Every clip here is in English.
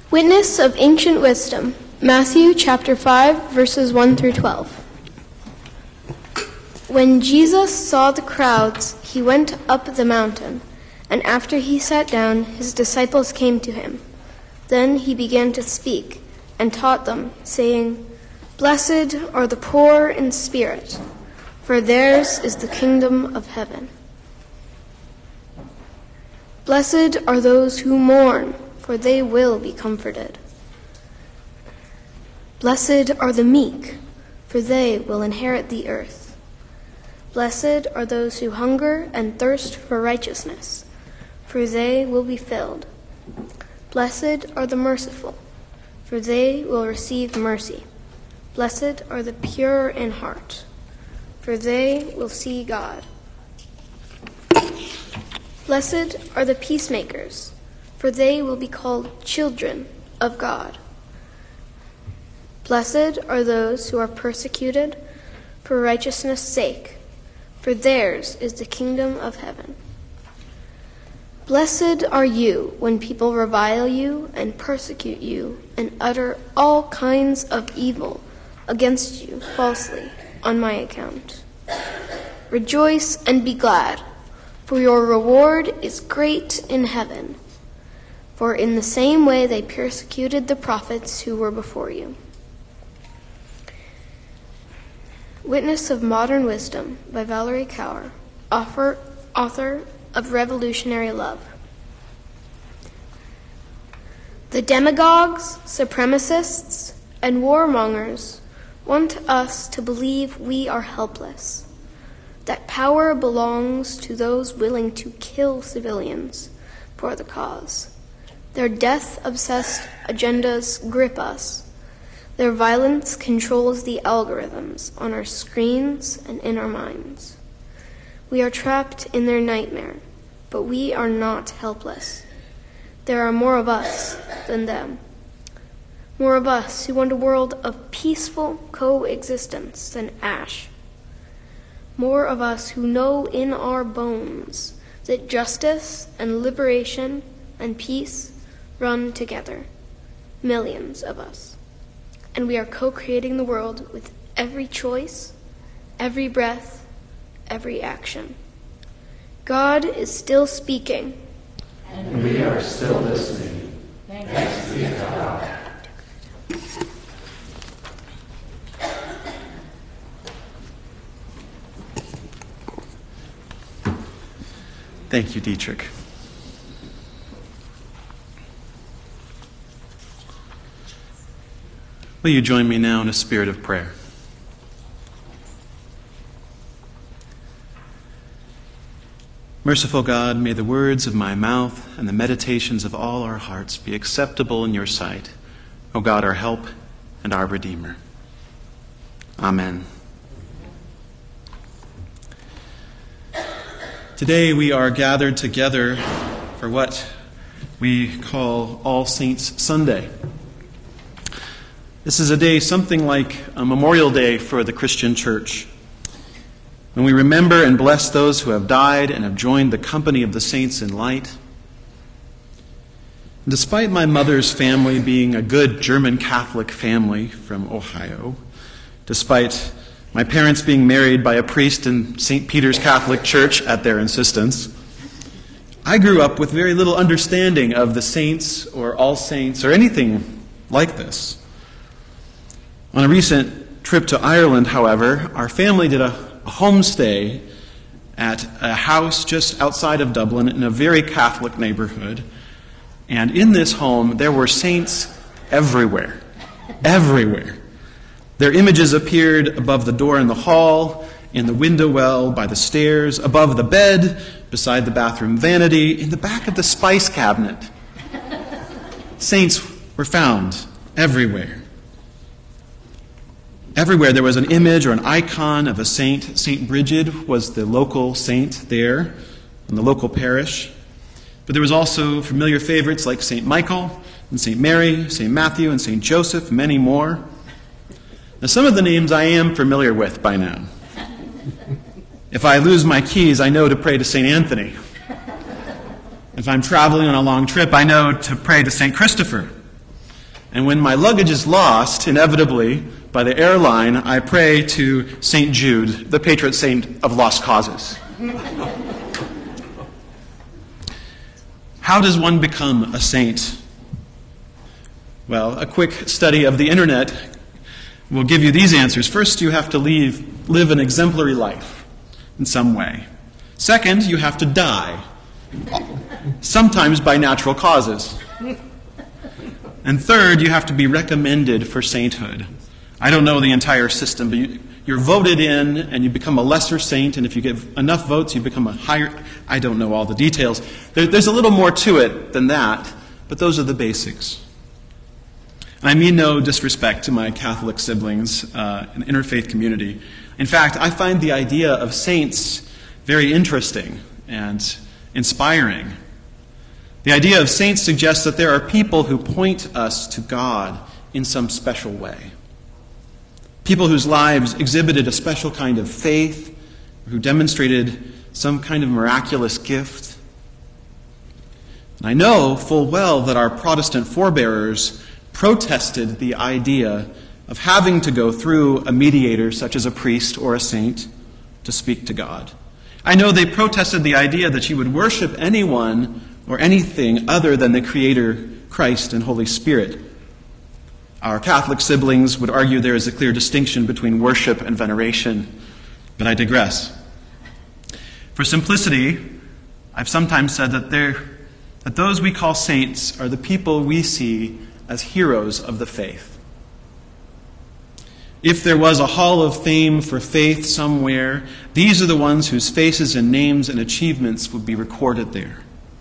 Witness of ancient wisdom, Matthew chapter 5, verses 1 through 12. When Jesus saw the crowds, he went up the mountain, and after he sat down, his disciples came to him. Then he began to speak and taught them, saying, "Blessed are the poor in spirit, for theirs is the kingdom of heaven. Blessed are those who mourn, for they will be comforted. Blessed are the meek, for they will inherit the earth. Blessed are those who hunger and thirst for righteousness, for they will be filled. Blessed are the merciful, for they will receive mercy. Blessed are the pure in heart, for they will see God. Blessed are the peacemakers, for they will be called children of God. Blessed are those who are persecuted for righteousness' sake, for theirs is the kingdom of heaven. Blessed are you when people revile you and persecute you and utter all kinds of evil against you falsely on my account. Rejoice and be glad, for your reward is great in heaven. For in the same way they persecuted the prophets who were before you." Witness of Modern Wisdom by Valerie Kaur, author of Revolutionary Love. The demagogues, supremacists, and warmongers want us to believe we are helpless, that power belongs to those willing to kill civilians for the cause. Their death-obsessed agendas grip us. Their violence controls the algorithms on our screens and in our minds. We are trapped in their nightmare, but we are not helpless. There are more of us than them. More of us who want a world of peaceful coexistence than ash. More of us who know in our bones that justice and liberation and peace run together. Millions of us. And we are co-creating the world with every choice, every breath, every action. God is still speaking. And we are still listening. Thanks be to God. Thank you, Dietrich. Will you join me now in a spirit of prayer? Merciful God, may the words of my mouth and the meditations of all our hearts be acceptable in your sight, O God, our help and our Redeemer. Amen. Today we are gathered together for what we call All Saints Sunday. This is a day something like a Memorial Day for the Christian Church, when we remember and bless those who have died and have joined the company of the saints in light. And despite my mother's family being a good German Catholic family from Ohio, despite my parents being married by a priest in St. Peter's Catholic Church at their insistence, I grew up with very little understanding of the saints or all saints or anything like this. On a recent trip to Ireland, however, our family did a homestay at a house just outside of Dublin in a very Catholic neighborhood. And in this home, there were saints everywhere. Everywhere. Their images appeared above the door in the hall, in the window well, by the stairs, above the bed, beside the bathroom vanity, in the back of the spice cabinet. Saints were found everywhere. Everywhere there was an image or an icon of a saint. St. Bridget was the local saint there in the local parish. But there was also familiar favorites like St. Michael and St. Mary, St. Matthew and St. Joseph, many more. Now, some of the names I am familiar with by now. If I lose my keys, I know to pray to St. Anthony. If I'm traveling on a long trip, I know to pray to St. Christopher. And when my luggage is lost, inevitably, by the airline, I pray to St. Jude, the patron saint of lost causes. How does one become a saint? Well, a quick study of the internet will give you these answers. First, you have to live an exemplary life in some way. Second, you have to die, sometimes by natural causes. And third, you have to be recommended for sainthood. I don't know the entire system, but you're voted in and you become a lesser saint, and if you get enough votes, you become a higher... I don't know all the details. There's a little more to it than that, but those are the basics. And I mean no disrespect to my Catholic siblings in the interfaith community. In fact, I find the idea of saints very interesting and inspiring. The idea of saints suggests that there are people who point us to God in some special way. People whose lives exhibited a special kind of faith, who demonstrated some kind of miraculous gift. And I know full well that our Protestant forebearers protested the idea of having to go through a mediator such as a priest or a saint to speak to God. I know they protested the idea that you would worship anyone or anything other than the Creator, Christ, and Holy Spirit. Our Catholic siblings would argue there is a clear distinction between worship and veneration, but I digress. For simplicity, I've sometimes said that those we call saints are the people we see as heroes of the faith. If there was a hall of fame for faith somewhere, these are the ones whose faces and names and achievements would be recorded there.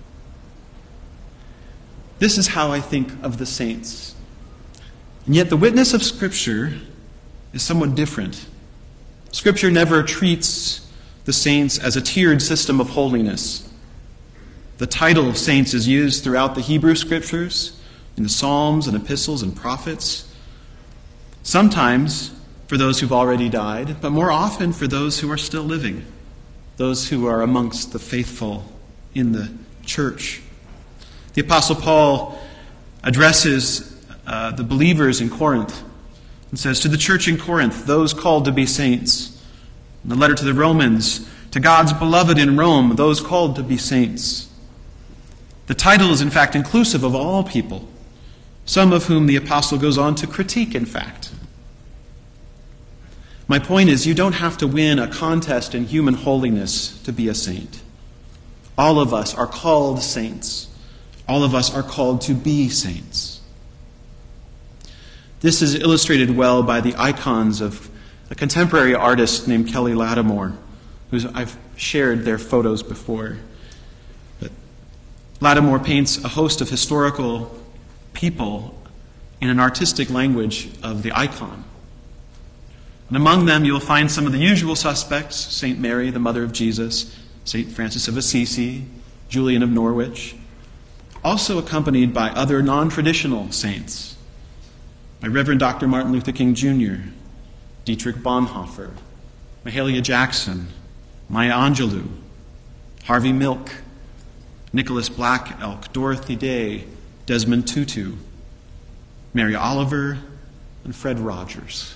This is how I think of the saints. And yet the witness of Scripture is somewhat different. Scripture never treats the saints as a tiered system of holiness. The title saints is used throughout the Hebrew Scriptures, in the Psalms and epistles and prophets. Sometimes for those who've already died, but more often for those who are still living, those who are amongst the faithful in the church. The Apostle Paul addresses the believers in Corinth and says, to the church in Corinth, those called to be saints. In the letter to the Romans, to God's beloved in Rome, those called to be saints. The title is in fact inclusive of all people, some of whom the apostle goes on to critique, in fact. My point is, you don't have to win a contest in human holiness to be a saint. All of us are called saints. All of us are called to be saints. This is illustrated well by the icons of a contemporary artist named Kelly Lattimore, I've shared their photos before. But Lattimore paints a host of historical people in an artistic language of the icon. And among them you'll find some of the usual suspects: St. Mary, the mother of Jesus, St. Francis of Assisi, Julian of Norwich, also accompanied by other non-traditional saints, by Reverend Dr. Martin Luther King Jr., Dietrich Bonhoeffer, Mahalia Jackson, Maya Angelou, Harvey Milk, Nicholas Black Elk, Dorothy Day, Desmond Tutu, Mary Oliver, and Fred Rogers.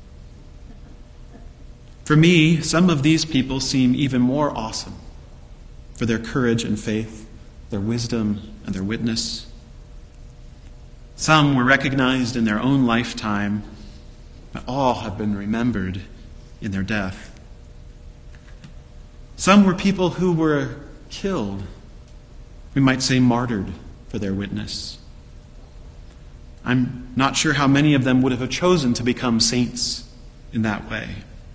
For me, some of these people seem even more awesome for their courage and faith, their wisdom and their witness. Some were recognized in their own lifetime, but all have been remembered in their death. Some were people who were killed, we might say martyred, for their witness. I'm not sure how many of them would have chosen to become saints in that way.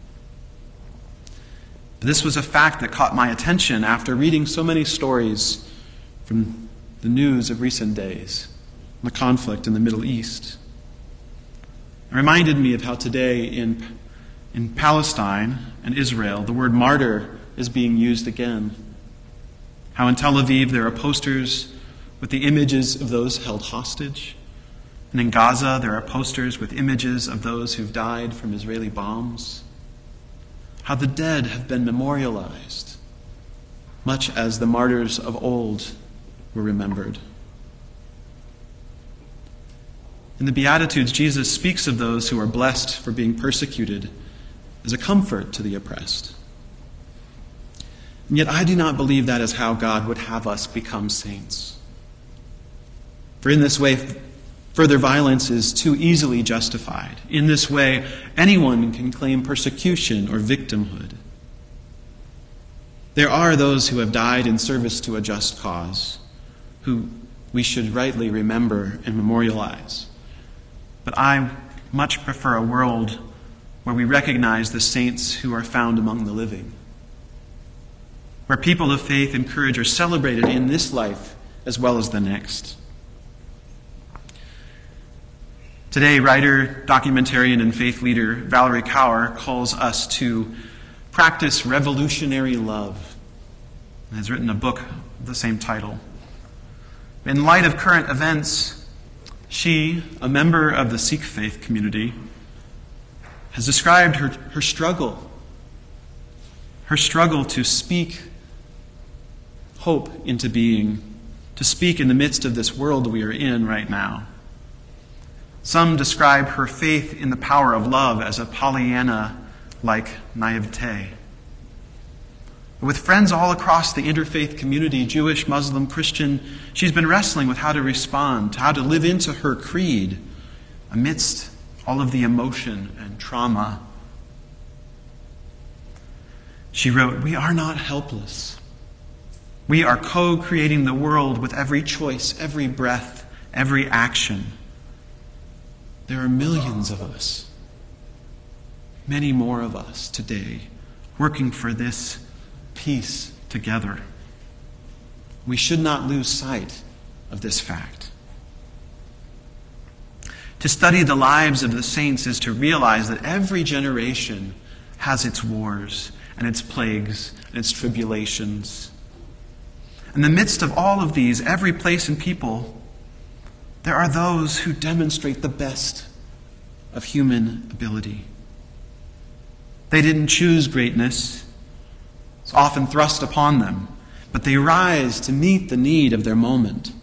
But this was a fact that caught my attention after reading so many stories from the news of recent days, the conflict in the Middle East. It reminded me of how today in Palestine and Israel, the word martyr is being used again. How in Tel Aviv there are posters with the images of those held hostage. And in Gaza there are posters with images of those who've died from Israeli bombs. How the dead have been memorialized, much as the martyrs of old were remembered. In the Beatitudes, Jesus speaks of those who are blessed for being persecuted as a comfort to the oppressed. And yet I do not believe that is how God would have us become saints. For in this way, further violence is too easily justified. In this way, anyone can claim persecution or victimhood. There are those who have died in service to a just cause, who we should rightly remember and memorialize. But I much prefer a world where we recognize the saints who are found among the living, where people of faith and courage are celebrated in this life as well as the next. Today, writer, documentarian, and faith leader Valerie Kaur calls us to practice revolutionary love, and has written a book of the same title. In light of current events, she, a member of the Sikh faith community, has described her struggle to speak hope into being, to speak in the midst of this world we are in right now. Some describe her faith in the power of love as a Pollyanna-like naivete. With friends all across the interfaith community, Jewish, Muslim, Christian, she's been wrestling with how to respond, how to live into her creed amidst all of the emotion and trauma. She wrote, "We are not helpless. We are co-creating the world with every choice, every breath, every action. There are millions of us, many more of us today, working for this peace together. We should not lose sight of this fact." To study the lives of the saints is to realize that every generation has its wars and its plagues and its tribulations. In the midst of all of these, every place and people, there are those who demonstrate the best of human ability. They didn't choose greatness. It's often thrust upon them, but they rise to meet the need of their moment.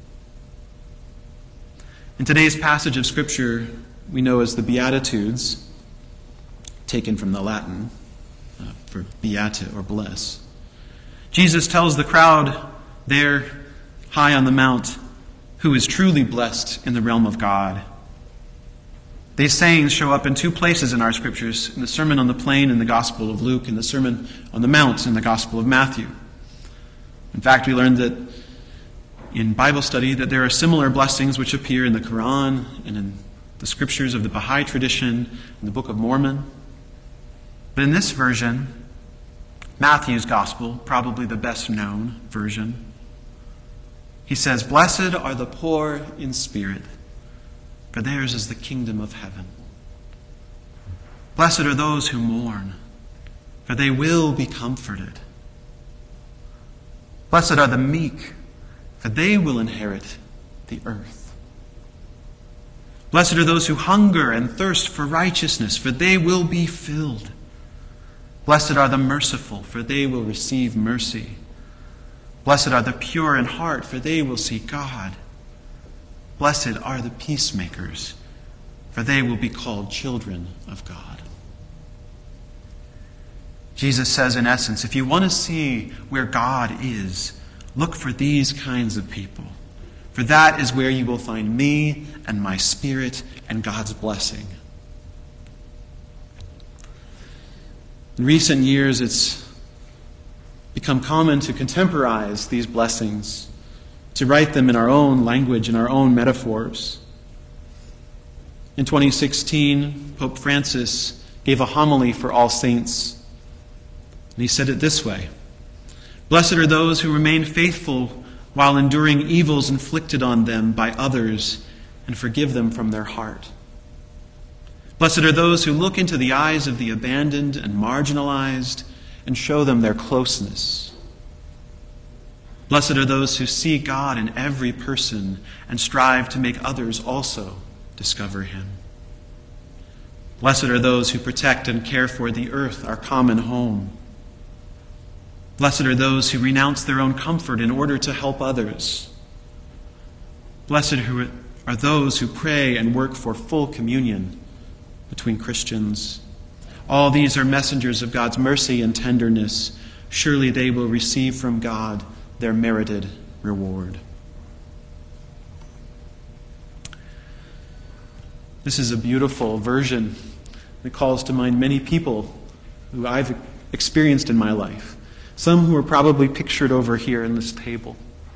In today's passage of Scripture, we know as the Beatitudes, taken from the Latin for beata or bless, Jesus tells the crowd there high on the mount who is truly blessed in the realm of God. These sayings show up in two places in our Scriptures, in the Sermon on the Plain in the Gospel of Luke and the Sermon on the Mount in the Gospel of Matthew. In fact, we learned that in Bible study that there are similar blessings which appear in the Quran and in the Scriptures of the Baha'i tradition and the Book of Mormon. But in this version, Matthew's Gospel, probably the best known version, he says, "Blessed are the poor in spirit, for theirs is the kingdom of heaven. Blessed are those who mourn, for they will be comforted. Blessed are the meek, for they will inherit the earth. Blessed are those who hunger and thirst for righteousness, for they will be filled. Blessed are the merciful, for they will receive mercy. Blessed are the pure in heart, for they will see God. Blessed are the peacemakers, for they will be called children of God." Jesus says, in essence, if you want to see where God is, look for these kinds of people. For that is where you will find me and my Spirit and God's blessing. In recent years, it's become common to contemporize these blessings, to write them in our own language, in our own metaphors. In 2016, Pope Francis gave a homily for All Saints, and he said it this way: "Blessed are those who remain faithful while enduring evils inflicted on them by others and forgive them from their heart. Blessed are those who look into the eyes of the abandoned and marginalized and show them their closeness. Blessed are those who see God in every person and strive to make others also discover Him. Blessed are those who protect and care for the earth, our common home. Blessed are those who renounce their own comfort in order to help others. Blessed are those who pray and work for full communion between Christians. All these are messengers of God's mercy and tenderness. Surely they will receive from God their merited reward. This is a beautiful version that calls to mind many people who I've experienced in my life. Some who are probably pictured over here in this table.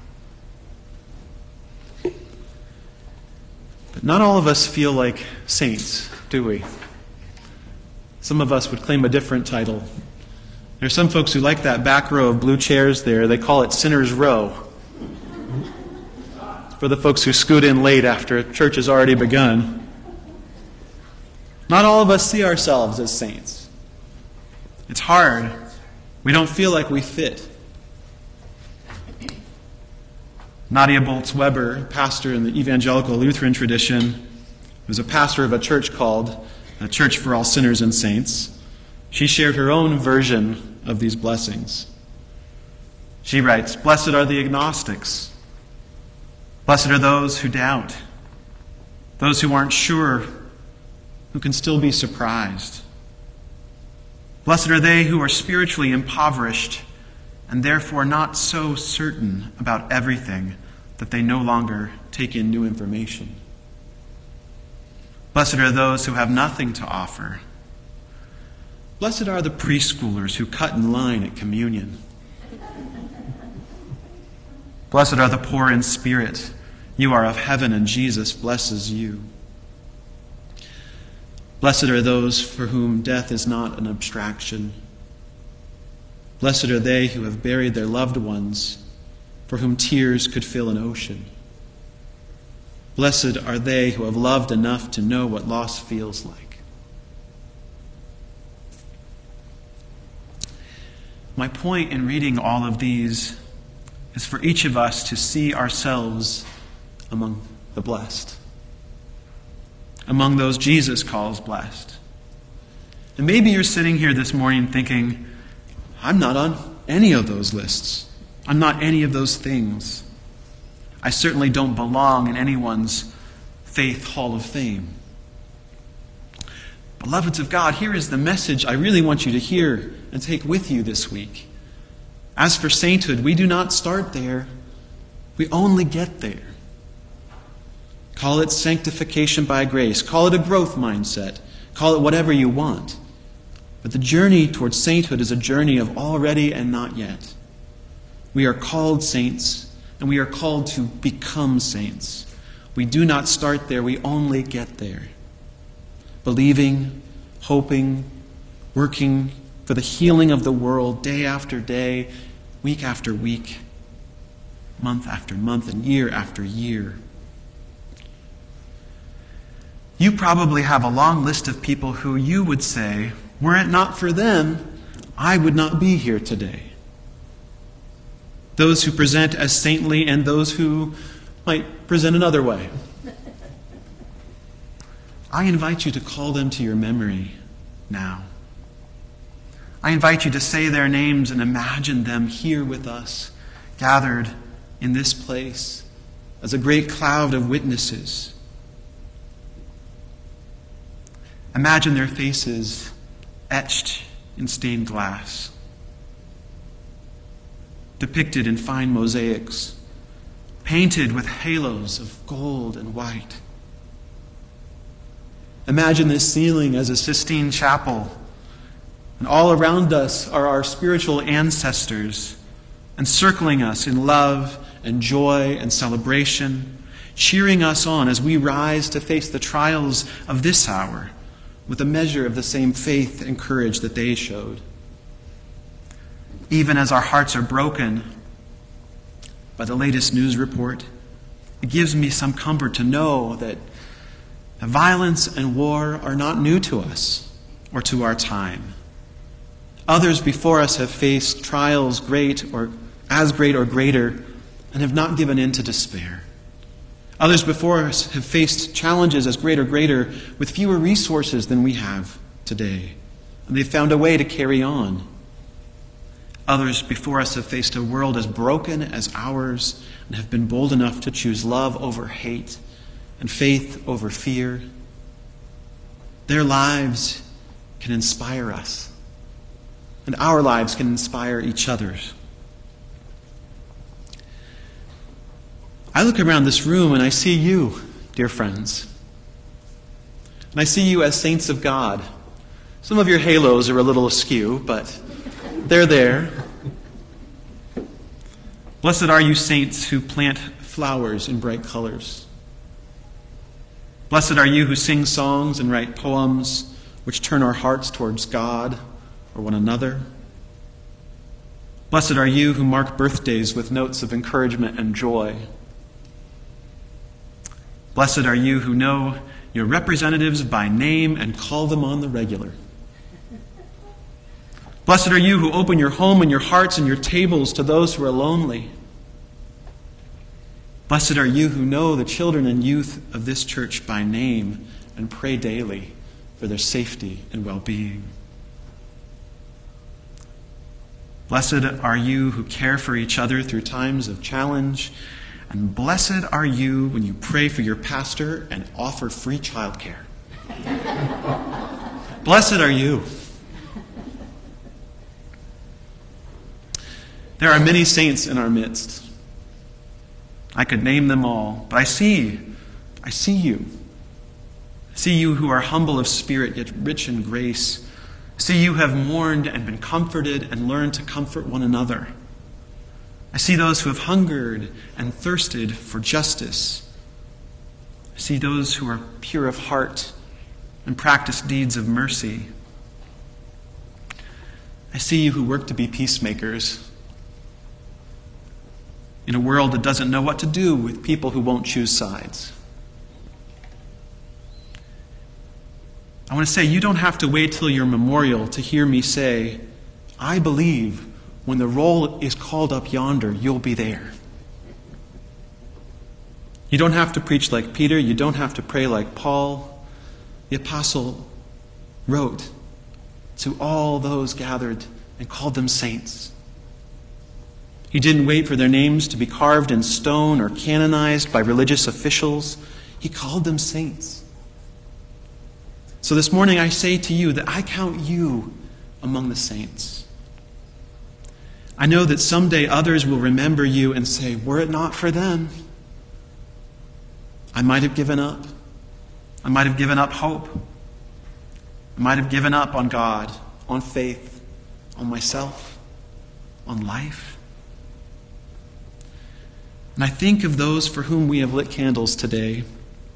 But not all of us feel like saints, do we? Some of us would claim a different title. There are some folks who like that back row of blue chairs there. They call it Sinner's Row. For the folks who scoot in late after church has already begun. Not all of us see ourselves as saints. It's hard. We don't feel like we fit. Nadia Bolz-Weber, pastor in the evangelical Lutheran tradition, was a pastor of a church called the Church for All Sinners and Saints. She shared her own version of these blessings. She writes, "Blessed are the agnostics. Blessed are those who doubt, those who aren't sure, who can still be surprised. Blessed are they who are spiritually impoverished and therefore not so certain about everything that they no longer take in new information. Blessed are those who have nothing to offer. Blessed are the preschoolers who cut in line at communion. Blessed are the poor in spirit. You are of heaven, and Jesus blesses you. Blessed are those for whom death is not an abstraction. Blessed are they who have buried their loved ones, for whom tears could fill an ocean. Blessed are they who have loved enough to know what loss feels like." My point in reading all of these is for each of us to see ourselves among the blessed, among those Jesus calls blessed. And maybe you're sitting here this morning thinking, I'm not on any of those lists. I'm not any of those things. I certainly don't belong in anyone's faith hall of fame. Beloveds of God, here is the message I really want you to hear and take with you this week. As for sainthood, we do not start there. We only get there. Call it sanctification by grace. Call it a growth mindset. Call it whatever you want. But the journey towards sainthood is a journey of already and not yet. We are called saints, and we are called to become saints. We do not start there. We only get there. Believing, hoping, working for the healing of the world day after day, week after week, month after month, and year after year. You probably have a long list of people who you would say, were it not for them, I would not be here today. Those who present as saintly and those who might present another way. I invite you to call them to your memory now. I invite you to say their names and imagine them here with us, gathered in this place as a great cloud of witnesses. Imagine their faces etched in stained glass, depicted in fine mosaics, painted with halos of gold and white. Imagine this ceiling as a Sistine Chapel, and all around us are our spiritual ancestors, encircling us in love and joy and celebration, cheering us on as we rise to face the trials of this hour with a measure of the same faith and courage that they showed. Even as our hearts are broken by the latest news report, it gives me some comfort to know that violence and war are not new to us or to our time. Others before us have faced trials great or greater and have not given in to despair. Others before us have faced challenges as great or greater with fewer resources than we have today, and they've found a way to carry on. Others before us have faced a world as broken as ours and have been bold enough to choose love over hate and faith over fear. Their lives can inspire us, and our lives can inspire each other's. I look around this room and I see you, dear friends. And I see you as saints of God. Some of your halos are a little askew, but they're there. Blessed are you, saints, who plant flowers in bright colors. Blessed are you who sing songs and write poems which turn our hearts towards God or one another. Blessed are you who mark birthdays with notes of encouragement and joy. Blessed are you who know your representatives by name and call them on the regular. Blessed are you who open your home and your hearts and your tables to those who are lonely. Blessed are you who know the children and youth of this church by name and pray daily for their safety and well-being. Blessed are you who care for each other through times of challenge. And blessed are you when you pray for your pastor and offer free childcare. Blessed are you. There are many saints in our midst. I could name them all, but I see you. I see you who are humble of spirit, yet rich in grace. I see you have mourned and been comforted and learned to comfort one another. I see those who have hungered and thirsted for justice. I see those who are pure of heart and practice deeds of mercy. I see you who work to be peacemakers in a world that doesn't know what to do with people who won't choose sides. I want to say, you don't have to wait till your memorial to hear me say, I believe when the roll is called up yonder, you'll be there. You don't have to preach like Peter. You don't have to pray like Paul. The apostle wrote to all those gathered and called them saints. He didn't wait for their names to be carved in stone or canonized by religious officials. He called them saints. So this morning I say to you that I count you among the saints. I know that someday others will remember you and say, were it not for them, I might have given up. I might have given up hope. I might have given up on God, on faith, on myself, on life. And I think of those for whom we have lit candles today.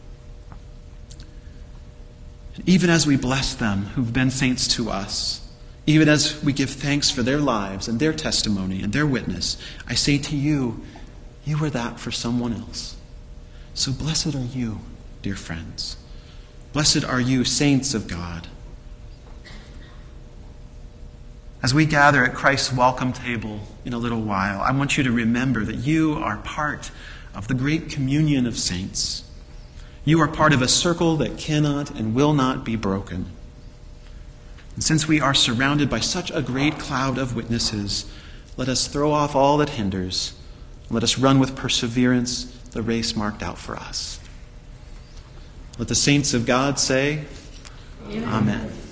And even as we bless them who've been saints to us, even as we give thanks for their lives and their testimony and their witness, I say to you, you were that for someone else. So blessed are you, dear friends. Blessed are you, saints of God. As we gather at Christ's welcome table in a little while, I want you to remember that you are part of the great communion of saints. You are part of a circle that cannot and will not be broken. And since we are surrounded by such a great cloud of witnesses, let us throw off all that hinders. Let us run with perseverance the race marked out for us. Let the saints of God say, Amen.